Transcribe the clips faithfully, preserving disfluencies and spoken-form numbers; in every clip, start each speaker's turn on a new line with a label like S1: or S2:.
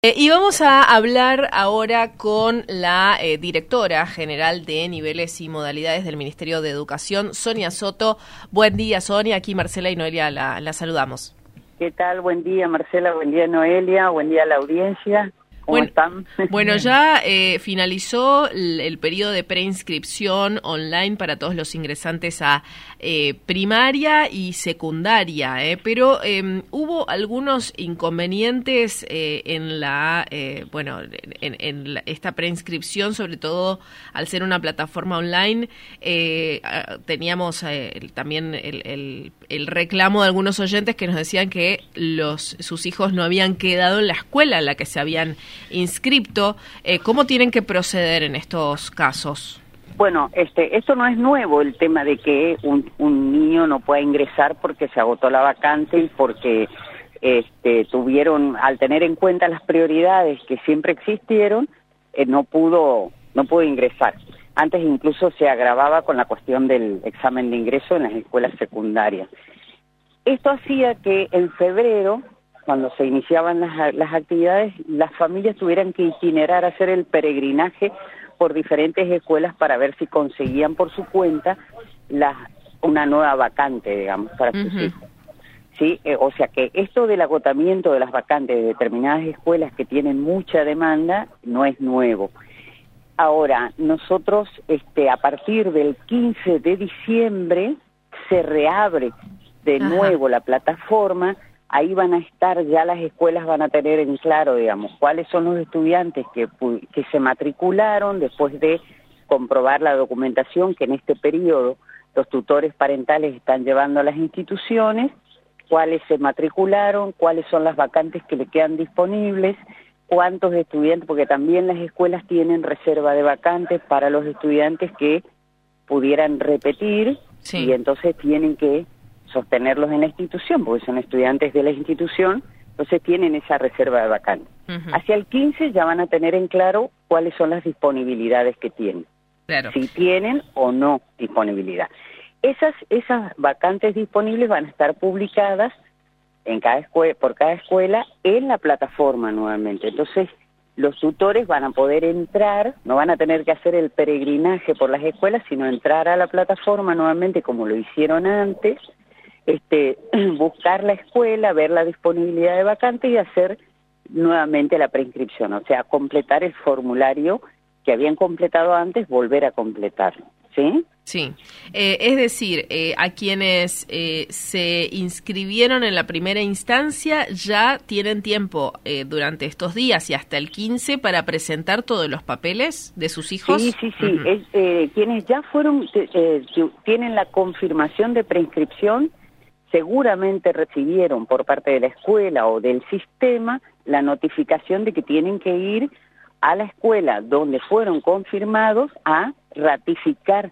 S1: Eh, y vamos a hablar ahora con la eh, directora general de Niveles y Modalidades del Ministerio de Educación, Sonia Soto. Buen día, Sonia. Aquí Marcela y Noelia la, la saludamos.
S2: ¿Qué tal? Buen día, Marcela. Buen día, Noelia. Buen día a la audiencia. ¿Cómo
S1: bueno,
S2: están?
S1: Bueno, ya eh, finalizó el, el periodo de preinscripción online para todos los ingresantes a eh, primaria y secundaria, eh, pero eh, hubo algunos inconvenientes eh, en la, eh, bueno, en, en la, esta preinscripción, sobre todo al ser una plataforma online. Eh, teníamos eh, también el, el, el reclamo de algunos oyentes que nos decían que los sus hijos no habían quedado en la escuela en la que se habían inscripto. Eh, ¿Cómo tienen que proceder en estos casos?
S2: Bueno, este, esto no es nuevo, el tema de que un, un niño no pueda ingresar porque se agotó la vacante y porque este, tuvieron, al tener en cuenta las prioridades que siempre existieron, eh, no pudo, no pudo ingresar. Antes incluso se agravaba con la cuestión del examen de ingreso en las escuelas secundarias. Esto hacía que en febrero, cuando se iniciaban las, las actividades, las familias tuvieran que itinerar, hacer el peregrinaje por diferentes escuelas para ver si conseguían por su cuenta la, una nueva vacante, digamos, para sus uh-huh. hijos. ¿Sí? Eh, o sea que esto del agotamiento de las vacantes de determinadas escuelas que tienen mucha demanda no es nuevo. Ahora, nosotros este, a partir del quince de diciembre se reabre de uh-huh. nuevo la plataforma. Ahí van a estar, ya las escuelas van a tener en claro, digamos, cuáles son los estudiantes que, que se matricularon después de comprobar la documentación que en este periodo los tutores parentales están llevando a las instituciones, cuáles se matricularon, cuáles son las vacantes que le quedan disponibles, cuántos estudiantes, porque también las escuelas tienen reserva de vacantes para los estudiantes que pudieran repetir sí. y entonces tienen que sostenerlos en la institución, porque son estudiantes de la institución, entonces tienen esa reserva de vacantes. Uh-huh. Hacia el quince ya van a tener en claro cuáles son las disponibilidades que tienen, claro. si tienen o no disponibilidad. Esas, esas vacantes disponibles van a estar publicadas en cada escuela, por cada escuela en la plataforma nuevamente. Entonces, los tutores van a poder entrar, no van a tener que hacer el peregrinaje por las escuelas, sino entrar a la plataforma nuevamente como lo hicieron antes, Este, buscar la escuela, ver la disponibilidad de vacante y hacer nuevamente la preinscripción, o sea, completar el formulario que habían completado antes, volver a completarlo, ¿sí?
S1: Sí, eh, es decir, eh, a quienes eh, se inscribieron en la primera instancia ya tienen tiempo eh, durante estos días y hasta el quince para presentar todos los papeles de sus hijos.
S2: Sí, sí, sí, uh-huh. es, eh, quienes ya fueron, eh, tienen la confirmación de preinscripción, seguramente recibieron por parte de la escuela o del sistema la notificación de que tienen que ir a la escuela donde fueron confirmados a ratificar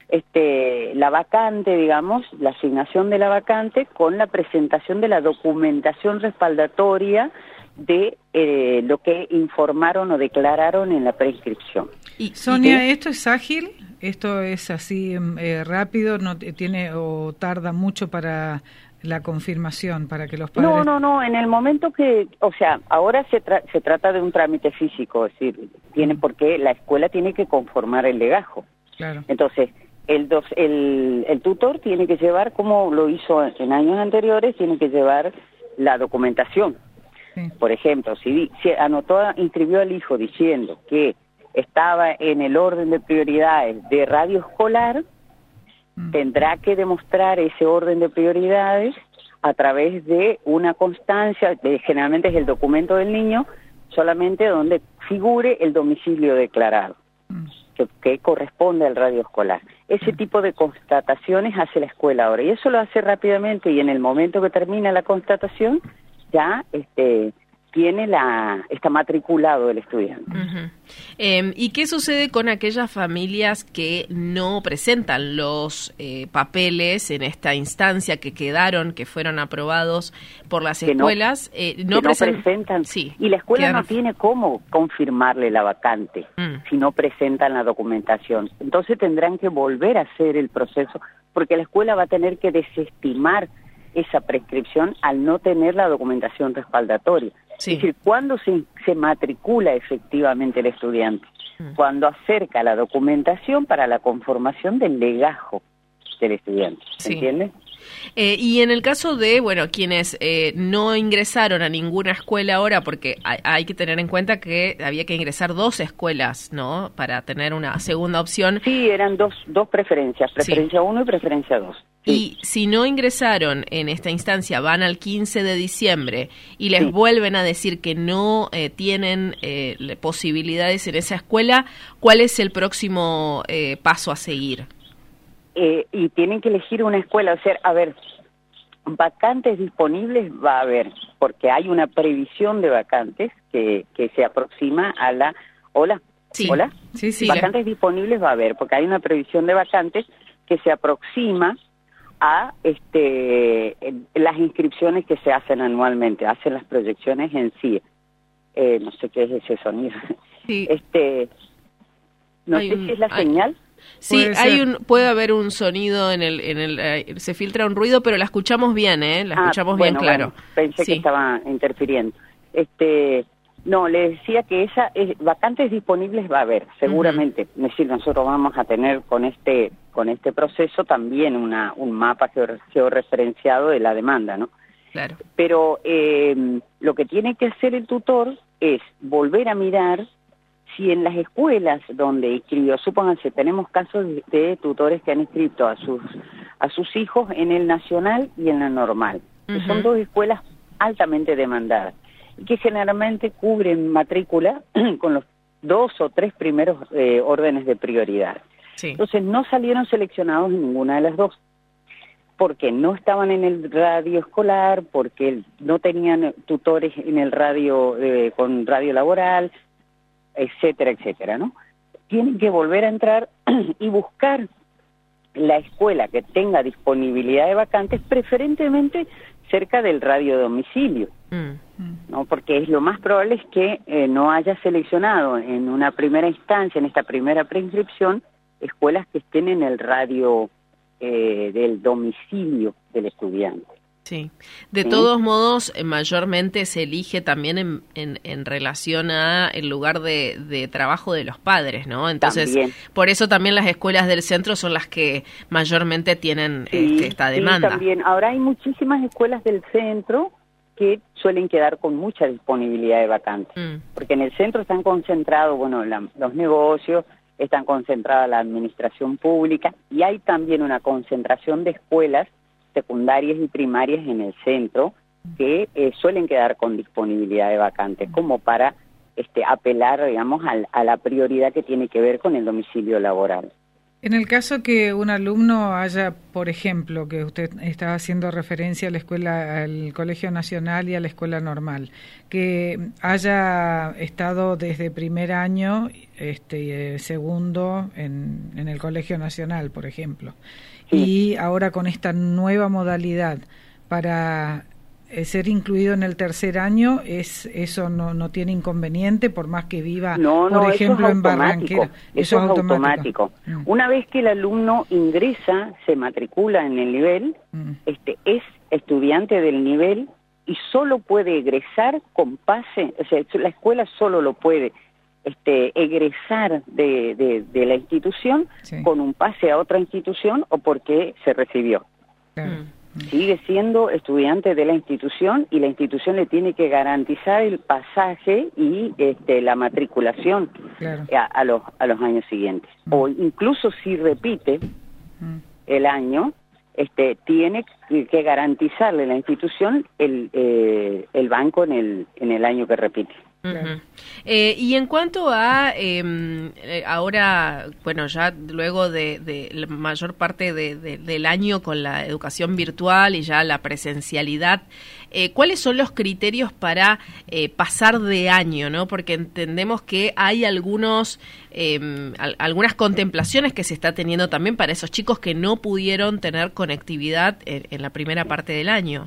S2: este, la vacante, digamos, la asignación de la vacante con la presentación de la documentación respaldatoria de eh, lo que informaron o declararon en la preinscripción.
S3: Y Sonia, ¿y ¿esto es ágil? ¿Esto es así eh, rápido? ¿No tiene o tarda mucho para la confirmación, para que los padres...?
S2: No, no, no, en el momento que, o sea, ahora se, tra- se trata de un trámite físico, es decir, tiene mm. porque la escuela tiene que conformar el legajo. Claro. Entonces, el, dos, el, el tutor tiene que llevar, como lo hizo en años anteriores, tiene que llevar la documentación. Sí. Por ejemplo, si, si anotó, inscribió al hijo diciendo que estaba en el orden de prioridades de radio escolar, mm. tendrá que demostrar ese orden de prioridades a través de una constancia, de, generalmente es el documento del niño, solamente donde figure el domicilio declarado, mm. que, que corresponde al radio escolar. Ese mm. tipo de constataciones hace la escuela ahora, y eso lo hace rápidamente, y en el momento que termina la constatación, ya este tiene la está matriculado el estudiante.
S1: Uh-huh. Eh, ¿Y qué sucede con aquellas familias que no presentan los eh, papeles en esta instancia, que quedaron, que fueron aprobados por las
S2: que
S1: escuelas?
S2: No,
S1: eh, no,
S2: que
S1: present-
S2: no presentan,
S1: sí,
S2: y la escuela
S1: quedan...
S2: no tiene cómo confirmarle la vacante mm. si no presentan la documentación. Entonces tendrán que volver a hacer el proceso, porque la escuela va a tener que desestimar esa prescripción al no tener la documentación respaldatoria. Sí. Es decir, cuando se, se se matricula efectivamente el estudiante, mm. cuando acerca la documentación para la conformación del legajo del estudiante, ¿se
S1: sí.
S2: entiende?
S1: Eh, y en el caso de, bueno, quienes eh, no ingresaron a ninguna escuela ahora, porque hay, hay que tener en cuenta que había que ingresar dos escuelas, ¿no?, para tener una segunda opción.
S2: Sí, eran dos, dos preferencias, preferencia uno sí. y preferencia dos. Sí.
S1: Y si no ingresaron en esta instancia, van al quince de diciembre y les
S2: sí.
S1: vuelven a decir que no eh, tienen eh, posibilidades en esa escuela, ¿cuál es el próximo eh, paso a seguir?
S2: Eh, y tienen que elegir una escuela, o sea, a ver, vacantes disponibles va a haber, porque hay una previsión de vacantes que, que se aproxima a la... ¿Hola?
S1: Sí.
S2: ¿Hola?
S3: Sí, sí.
S2: Vacantes disponibles va a haber, porque hay una previsión de vacantes que se aproxima a este las inscripciones que se hacen anualmente, hacen las proyecciones en sí. Eh, no sé qué es ese sonido.
S1: Sí.
S2: Este, no
S1: hay
S2: sé
S1: un,
S2: si es la
S1: hay...
S2: señal.
S1: Sí, puede hay un puede haber un sonido en el en el eh, se filtra un ruido, pero la escuchamos bien, ¿eh? La escuchamos ah, bueno, bien claro.
S2: Bueno, pensé sí. que estaba interfiriendo. Este, no, le decía que esa es, vacantes disponibles va a haber, seguramente. Uh-huh. Es decir, nosotros vamos a tener con este con este proceso también una un mapa georreferenciado de la demanda, ¿no?
S1: Claro.
S2: Pero eh, lo que tiene que hacer el tutor es volver a mirar si en las escuelas donde inscribió, supónganse, tenemos casos de tutores que han inscrito a sus a sus hijos en el nacional y en la normal, uh-huh. que son dos escuelas altamente demandadas y que generalmente cubren matrícula con los dos o tres primeros eh, órdenes de prioridad.
S1: Sí.
S2: Entonces no salieron seleccionados en ninguna de las dos, porque no estaban en el radio escolar, porque no tenían tutores en el radio eh, con radio laboral, etcétera, etcétera, ¿no? Tienen que volver a entrar y buscar la escuela que tenga disponibilidad de vacantes, preferentemente cerca del radio domicilio, mm. ¿no? Porque es lo más probable es que eh, no haya seleccionado en una primera instancia, en esta primera preinscripción, escuelas que estén en el radio eh, del domicilio del estudiante.
S1: Sí, de ¿Sí? todos modos, eh, mayormente se elige también en, en, en relación a el lugar de, de trabajo de los padres, ¿no? Entonces, también. Por eso también las escuelas del centro son las que mayormente tienen
S2: sí,
S1: este, esta demanda.
S2: Sí, también. Ahora hay muchísimas escuelas del centro que suelen quedar con mucha disponibilidad de vacantes, mm. porque en el centro están concentrados, bueno, la, los negocios, están concentrada la administración pública y hay también una concentración de escuelas secundarias y primarias en el centro que eh, suelen quedar con disponibilidad de vacantes, como para este, apelar, digamos, a, a la prioridad que tiene que ver con el domicilio laboral.
S3: En el caso que un alumno haya, por ejemplo, que usted estaba haciendo referencia a la escuela, al Colegio Nacional y a la Escuela Normal, que haya estado desde primer año, este, eh, segundo en, en el Colegio Nacional, por ejemplo, sí. y ahora con esta nueva modalidad para eh, ser incluido en el tercer año, es eso no, no tiene inconveniente, por más que viva,
S2: no, no,
S3: por ejemplo,
S2: eso es
S3: en Barranquilla.
S2: Eso, eso es automático. automático. Mm. Una vez que el alumno ingresa, se matricula en el nivel, mm. este es estudiante del nivel y solo puede egresar con pase, o sea, la escuela solo lo puede este egresar de, de, de la institución sí. con un pase a otra institución o porque se recibió.
S3: Claro.
S2: Mm. Sigue siendo estudiante de la institución y la institución le tiene que garantizar el pasaje y este, la matriculación
S3: claro.
S2: a, a, los, a los años siguientes. Mm. O incluso si repite mm. el año, este, tiene que, que garantizarle la institución el, eh, el banco en el, en el año que repite.
S1: Uh-huh. eh, y en cuanto a eh, ahora, bueno, ya luego de, de la mayor parte de, de, del año con la educación virtual y ya la presencialidad, eh, ¿cuáles son los criterios para eh, pasar de año, no? Porque entendemos que hay algunos eh, al, algunas contemplaciones que se está teniendo también para esos chicos que no pudieron tener conectividad en, en la primera parte del año.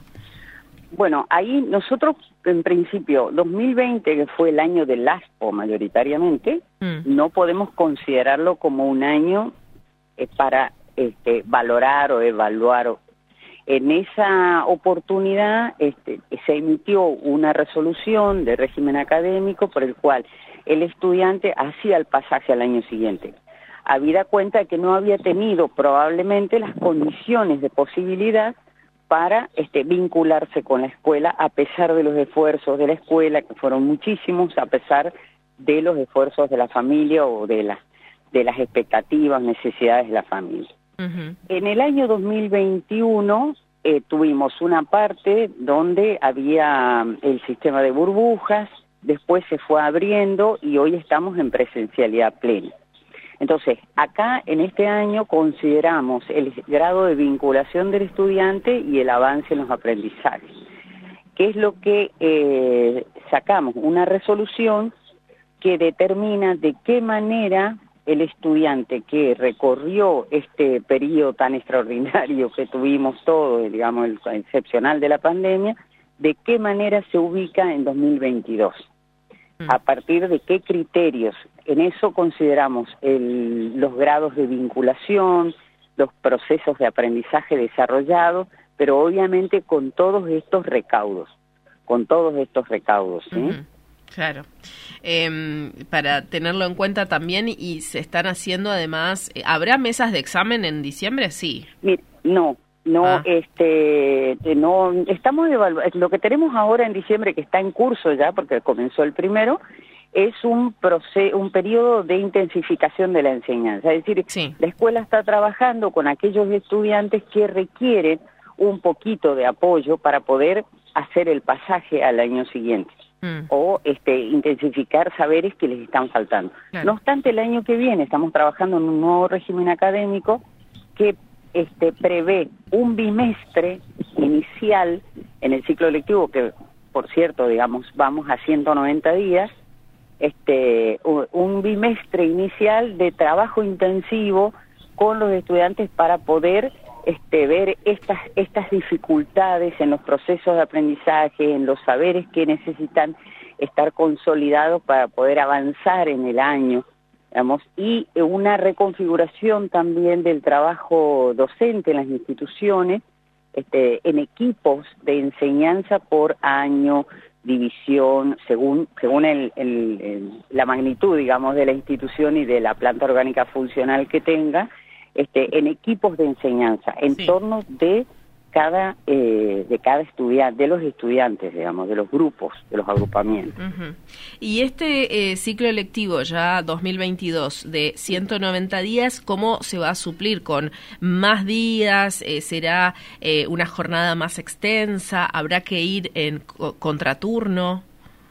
S2: Bueno, ahí nosotros, en principio, dos mil veinte, que fue el año del ASPO mayoritariamente, mm. no podemos considerarlo como un año eh, para este, valorar o evaluar. En esa oportunidad este, se emitió una resolución de régimen académico por el cual el estudiante hacía el pasaje al año siguiente, habida cuenta que no había tenido probablemente las condiciones de posibilidad para este, vincularse con la escuela, a pesar de los esfuerzos de la escuela, que fueron muchísimos, a pesar de los esfuerzos de la familia o de las, de las expectativas, necesidades de la familia. Uh-huh. En el año dos mil veintiuno eh, tuvimos una parte donde había el sistema de burbujas, después se fue abriendo y hoy estamos en presencialidad plena. Entonces, acá en este año consideramos el grado de vinculación del estudiante y el avance en los aprendizajes. ¿Qué es lo que eh, sacamos? Una resolución que determina de qué manera el estudiante que recorrió este periodo tan extraordinario que tuvimos todos, digamos, el excepcional de la pandemia, de qué manera se ubica en dos mil veintidós. A partir de qué criterios. En eso consideramos el, los grados de vinculación, los procesos de aprendizaje desarrollados, pero obviamente con todos estos recaudos, con todos estos recaudos, ¿sí? Uh-huh.
S1: Claro. Eh, para tenerlo en cuenta también, y se están haciendo además, ¿habrá mesas de examen en diciembre? Sí.
S2: Mire, no. No, ah. este, no, estamos evaluando, lo que tenemos ahora en diciembre, que está en curso ya, porque comenzó el primero, es un proceso, un periodo de intensificación de la enseñanza. Es decir, sí. La escuela está trabajando con aquellos estudiantes que requieren un poquito de apoyo para poder hacer el pasaje al año siguiente. Mm. O este, intensificar saberes que les están faltando. Claro. No obstante, el año que viene estamos trabajando en un nuevo régimen académico que Este, prevé un bimestre inicial en el ciclo lectivo, que por cierto, digamos, vamos a ciento noventa días, este, un bimestre inicial de trabajo intensivo con los estudiantes para poder este, ver estas, estas dificultades en los procesos de aprendizaje, en los saberes que necesitan estar consolidados para poder avanzar en el año. Digamos, y una reconfiguración también del trabajo docente en las instituciones, este, en equipos de enseñanza por año, división, según según el, el, el, la magnitud, digamos, de la institución y de la planta orgánica funcional que tenga, este, en equipos de enseñanza, en sí. torno de cada eh, de cada estudiante, de los estudiantes, digamos, de los grupos, de los agrupamientos.
S1: Uh-huh. Y este eh, ciclo lectivo ya dos mil veintidós de ciento noventa días, ¿cómo se va a suplir? ¿Con más días? Eh, ¿Será eh, una jornada más extensa? ¿Habrá que ir en co- contraturno?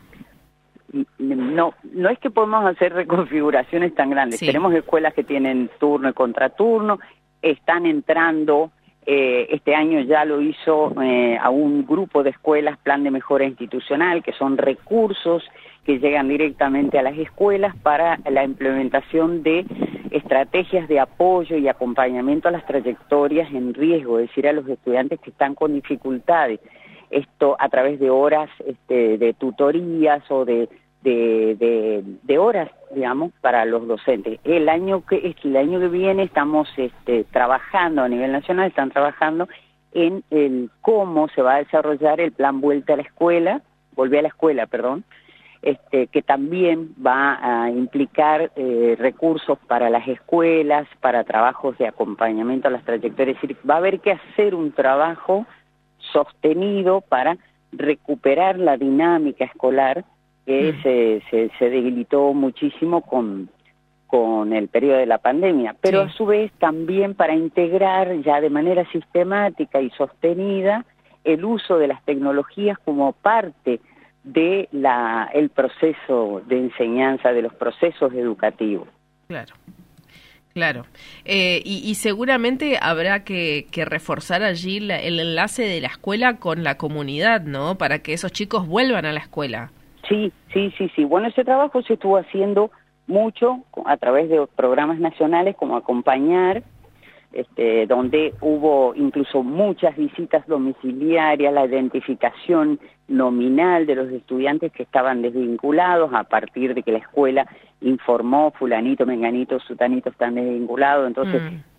S2: No, no es que podemos hacer reconfiguraciones tan grandes. Sí. Tenemos escuelas que tienen turno y contraturno, están entrando. Eh, este año ya lo hizo eh, a un grupo de escuelas, Plan de Mejora Institucional, que son recursos que llegan directamente a las escuelas para la implementación de estrategias de apoyo y acompañamiento a las trayectorias en riesgo, es decir, a los estudiantes que están con dificultades. Esto a través de horas este, de tutorías o de De, de, de horas, digamos, para los docentes. El año que el año que viene estamos este, trabajando a nivel nacional, están trabajando en el cómo se va a desarrollar el plan Vuelta a la Escuela, Volví a la Escuela, perdón, este, que también va a implicar eh, recursos para las escuelas, para trabajos de acompañamiento a las trayectorias. Es decir, va a haber que hacer un trabajo sostenido para recuperar la dinámica escolar que mm. se, se, se debilitó muchísimo con, con el periodo de la pandemia, pero sí. a su vez también para integrar ya de manera sistemática y sostenida el uso de las tecnologías como parte de la el proceso de enseñanza, de los procesos educativos.
S1: Claro. Claro, eh, y, y seguramente habrá que, que reforzar allí la, el enlace de la escuela con la comunidad, ¿no? Para que esos chicos vuelvan a la escuela.
S2: Sí, sí, sí, sí. Bueno, ese trabajo se estuvo haciendo mucho a través de programas nacionales como Acompañar, este, donde hubo incluso muchas visitas domiciliarias, la identificación nominal de los estudiantes que estaban desvinculados a partir de que la escuela informó fulanito, menganito, sutanito están desvinculados, entonces mm.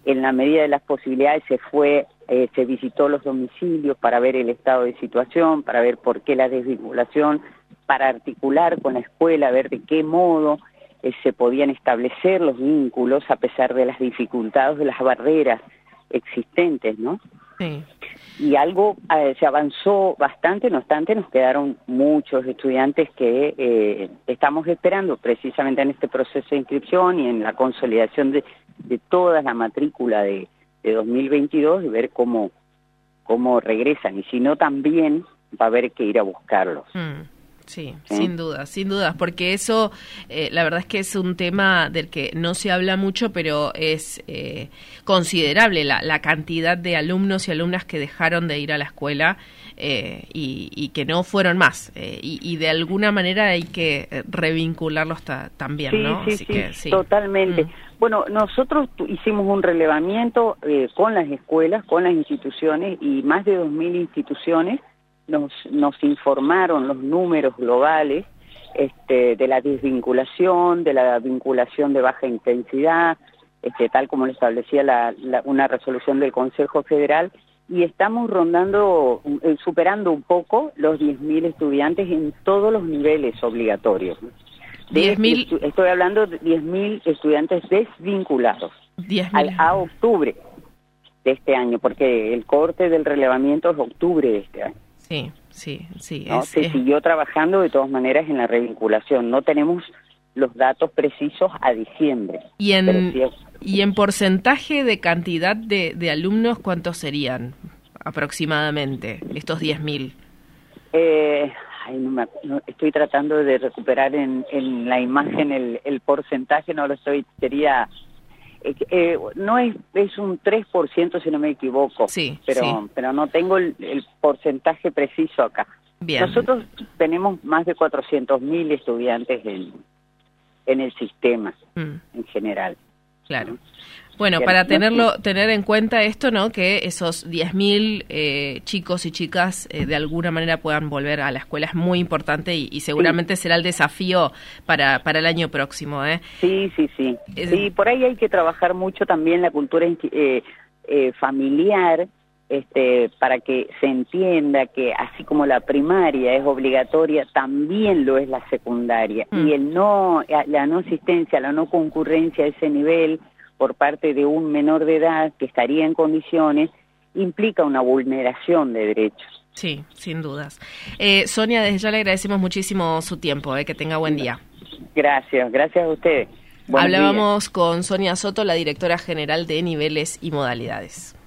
S2: en la medida de las posibilidades se fue, eh, se visitó los domicilios para ver el estado de situación, para ver por qué la desvinculación, para articular con la escuela, ver de qué modo eh, se podían establecer los vínculos a pesar de las dificultades, de las barreras existentes, ¿no?
S1: Sí.
S2: Y algo eh, se avanzó bastante, no obstante nos quedaron muchos estudiantes que eh, estamos esperando precisamente en este proceso de inscripción y en la consolidación de, de toda la matrícula de, de dos mil veintidós, de ver cómo, cómo regresan, y si no también va a haber que ir a buscarlos.
S1: Mm. Sí,
S2: ¿Sí?
S1: sin dudas, sin dudas, porque eso, eh, la verdad es que es un tema del que no se habla mucho, pero es eh, considerable la, la cantidad de alumnos y alumnas que dejaron de ir a la escuela eh, y, y que no fueron más, eh, y, y de alguna manera hay que revincularlos ta, también,
S2: sí,
S1: ¿no?
S2: Sí,
S1: Así
S2: sí,
S1: que, sí,
S2: totalmente.
S1: Mm.
S2: Bueno, nosotros hicimos un relevamiento eh, con las escuelas, con las instituciones, y más de dos mil instituciones Nos, nos informaron los números globales este, de la desvinculación, de la vinculación de baja intensidad, este, tal como lo establecía la, la, una resolución del Consejo Federal, y estamos rondando, eh, superando un poco los diez mil estudiantes en todos los niveles obligatorios.
S1: diez mil
S2: Estu estoy hablando de diez mil estudiantes desvinculados al, a octubre de este año, porque el corte del relevamiento es octubre de este año.
S1: Sí, sí, sí.
S2: ¿No?
S1: Es,
S2: Se
S1: es...
S2: siguió trabajando de todas maneras en la revinculación. No tenemos los datos precisos a diciembre.
S1: ¿Y en,
S2: sí es...
S1: y en porcentaje de cantidad de, de alumnos cuántos serían aproximadamente estos diez mil?
S2: Eh, ay, no me, no, estoy tratando de recuperar en, en la imagen el, el porcentaje, no lo estoy, sería... Eh, eh, no es, es un tres por ciento si no me equivoco,
S1: sí,
S2: pero,
S1: sí.
S2: pero no tengo el, el porcentaje preciso acá.
S1: Bien.
S2: Nosotros tenemos más de cuatrocientos mil estudiantes en, en el sistema mm. en general.
S1: Claro. Bueno, para tenerlo, tener en cuenta esto, ¿no? Que esos diez mil eh, chicos y chicas eh, de alguna manera puedan volver a la escuela es muy importante y, y seguramente sí. será el desafío para, para el año próximo, ¿eh?
S2: Sí, sí, sí.
S1: Es...
S2: Sí, por ahí hay que trabajar mucho también la cultura eh, eh, familiar, este, para que se entienda que así como la primaria es obligatoria, también lo es la secundaria. Mm. Y el no, la no asistencia, la no concurrencia a ese nivel por parte de un menor de edad que estaría en condiciones, implica una vulneración de derechos.
S1: Sí, sin dudas. Eh, Sonia, desde ya le agradecemos muchísimo su tiempo, eh, que tenga buen día.
S2: Gracias, gracias a ustedes. Buenos
S1: Hablábamos
S2: días.
S1: con Sonia Soto, la directora general de Niveles y Modalidades.